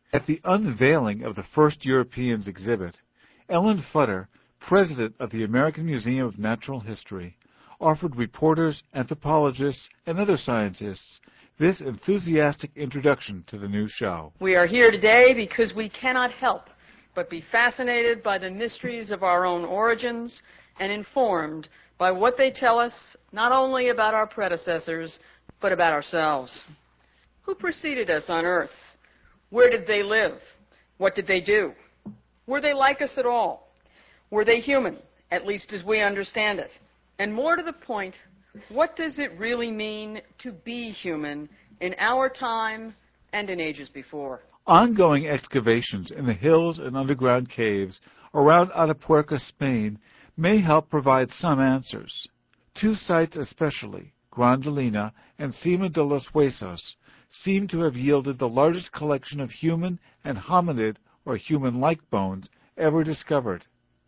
At the unveiling of the first Europeans exhibit, Ellen Futter, president of the American Museum of Natural History, offered reporters, anthropologists, and other scientists this enthusiastic introduction to the new show. We are here today because we cannot help but be fascinated by the mysteries of our own origins and informed by what they tell us not only about our predecessors, but about ourselves. Who preceded us on Earth? Where did they live? What did they do? Were they like us at all? Were they human, at least as we understand it? And more to the point, what does it really mean to be human in our time and in ages before? Ongoing excavations in the hills and underground caves around Atapuerca, Spain, may help provide some answers. Two sites especially, Grandolina and Cima de los Huesos, seem to have yielded the largest collection of human and hominid or human-like bones ever discovered.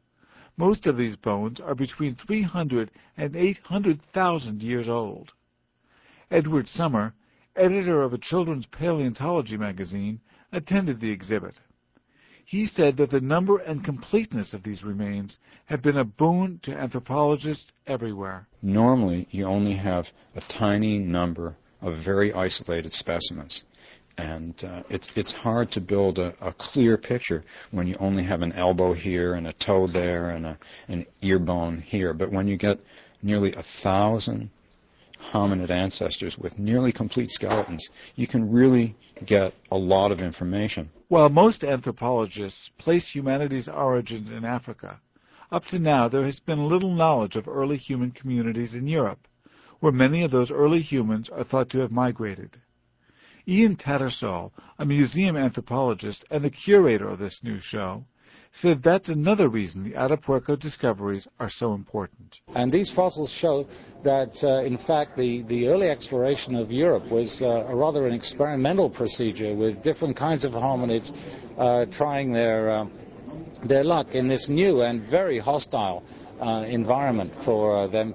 Most of these bones are between 300 and 800,000 years old. Edward Summer, editor of a children's paleontology magazine, attended the exhibit. He said that the number and completeness of these remains have been a boon to anthropologists everywhere. Normally, you only have a tiny number of very isolated specimens. And it's hard to build a clear picture when you only have an elbow here and a toe there and an ear bone here. But when you get nearly 1,000 hominid ancestors with nearly complete skeletons, you can really get a lot of information. While most anthropologists place humanity's origins in Africa, up to now there has been little knowledge of early human communities in Europe, where many of those early humans are thought to have migrated. Ian Tattersall, a museum anthropologist and the curator of this new show, said that's another reason the Atapuerca discoveries are so important. And these fossils show that, in fact, the early exploration of Europe was rather an experimental procedure with different kinds of hominids trying their luck in this new and very hostile environment for them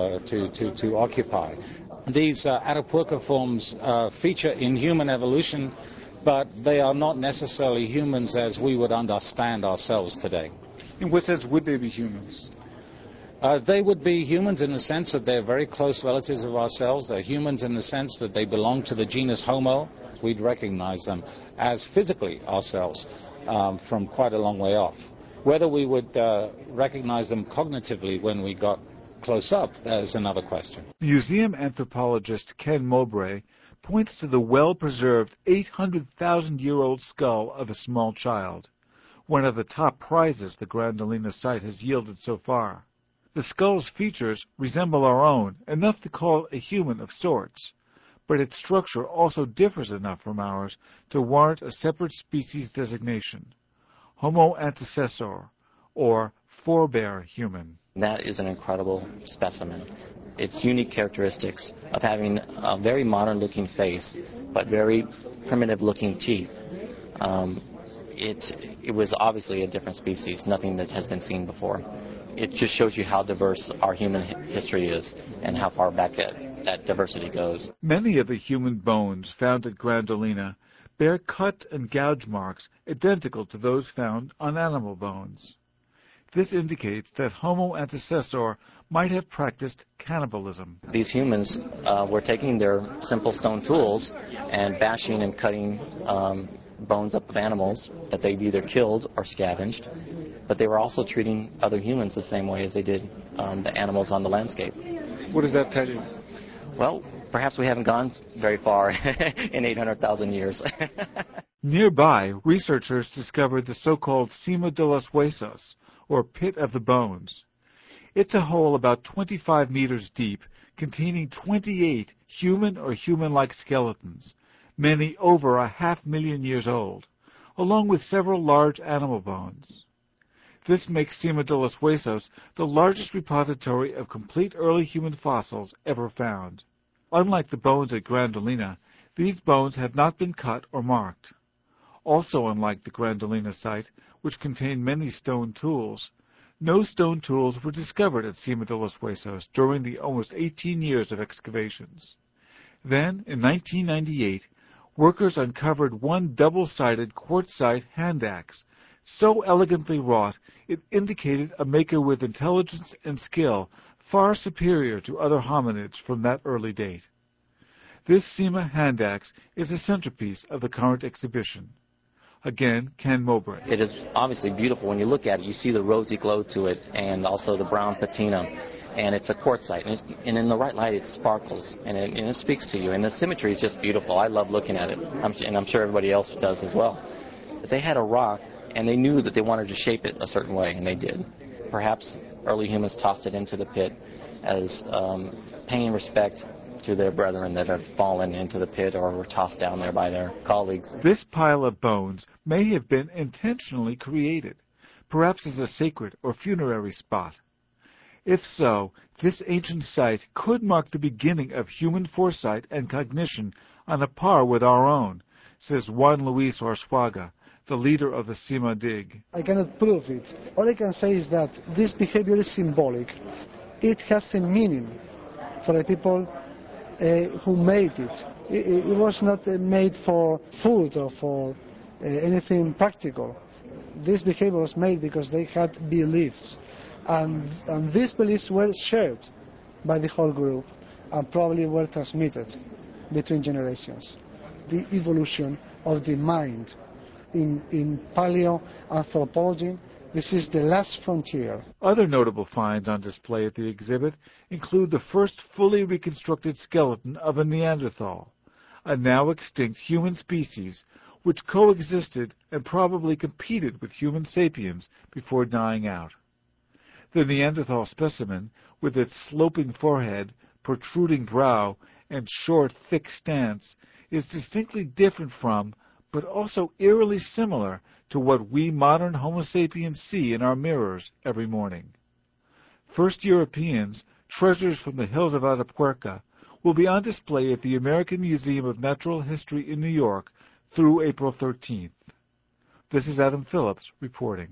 to occupy. These Atapuerca forms feature in human evolution, but they are not necessarily humans as we would understand ourselves today. In what sense would they be humans? They would be humans in the sense that they're very close relatives of ourselves. They're humans in the sense that they belong to the genus Homo. We'd recognize them as physically ourselves from quite a long way off. Whether we would recognize them cognitively when we got close up, that is another question. Museum anthropologist Ken Mowbray points to the well-preserved 800,000-year-old skull of a small child, one of the top prizes the Grandolina site has yielded so far. The skull's features resemble our own, enough to call it a human of sorts, but its structure also differs enough from ours to warrant a separate species designation, Homo antecessor, or forebear human. That is an incredible specimen. Its unique characteristics of having a very modern-looking face, but very primitive-looking teeth. It was obviously a different species, nothing that has been seen before. It just shows you how diverse our human history is and how far back that diversity goes. Many of the human bones found at Grandolina bear cut and gouge marks identical to those found on animal bones. This indicates that Homo antecessor might have practiced cannibalism. These humans were taking their simple stone tools and bashing and cutting bones up of animals that they'd either killed or scavenged, but they were also treating other humans the same way as they did the animals on the landscape. What does that tell you? Well, perhaps we haven't gone very far in 800,000 years. Nearby, researchers discovered the so-called Cima de los Huesos, or Pit of the Bones. It's a hole about 25 meters deep, containing 28 human or human-like skeletons, many over 500,000 years old, along with several large animal bones. This makes Cima de los Huesos the largest repository of complete early human fossils ever found. Unlike the bones at Grandolina, these bones have not been cut or marked. Also unlike the Grandolina site, which contained many stone tools, no stone tools were discovered at Cima de los Huesos during the almost 18 years of excavations. Then, in 1998, workers uncovered one double-sided quartzite hand axe, so elegantly wrought it indicated a maker with intelligence and skill far superior to other hominids from that early date. This Cima hand axe is a centerpiece of the current exhibition. Again, Ken Mowbray. It is obviously beautiful. When you look at it, you see the rosy glow to it and also the brown patina. And it's a quartzite. And in the right light, it sparkles and it speaks to you. And the symmetry is just beautiful. I love looking at it. And I'm sure everybody else does as well. But they had a rock, and they knew that they wanted to shape it a certain way, and they did. Perhaps early humans tossed it into the pit as paying respect to their brethren that have fallen into the pit or were tossed down there by their colleagues. This pile of bones may have been intentionally created, perhaps as a sacred or funerary spot. If so, this ancient site could mark the beginning of human foresight and cognition on a par with our own, says Juan Luis Arzuaga, the leader of the Cima dig. I cannot prove it. All I can say is that this behavior is symbolic. It has a meaning for the people who made it. It was not made for food or for anything practical. This behavior was made because they had beliefs. And these beliefs were shared by the whole group and probably were transmitted between generations. The evolution of the mind. In paleoanthropology, this is the last frontier. Other notable finds on display at the exhibit include the first fully reconstructed skeleton of a Neanderthal, a now extinct human species which coexisted and probably competed with human sapiens before dying out. The Neanderthal specimen, with its sloping forehead, protruding brow, and short, thick stance, is distinctly different from, but also eerily similar to what we modern Homo sapiens see in our mirrors every morning. First Europeans, treasures from the hills of Atapuerca, will be on display at the American Museum of Natural History in New York through April 13th. This is Adam Phillips reporting.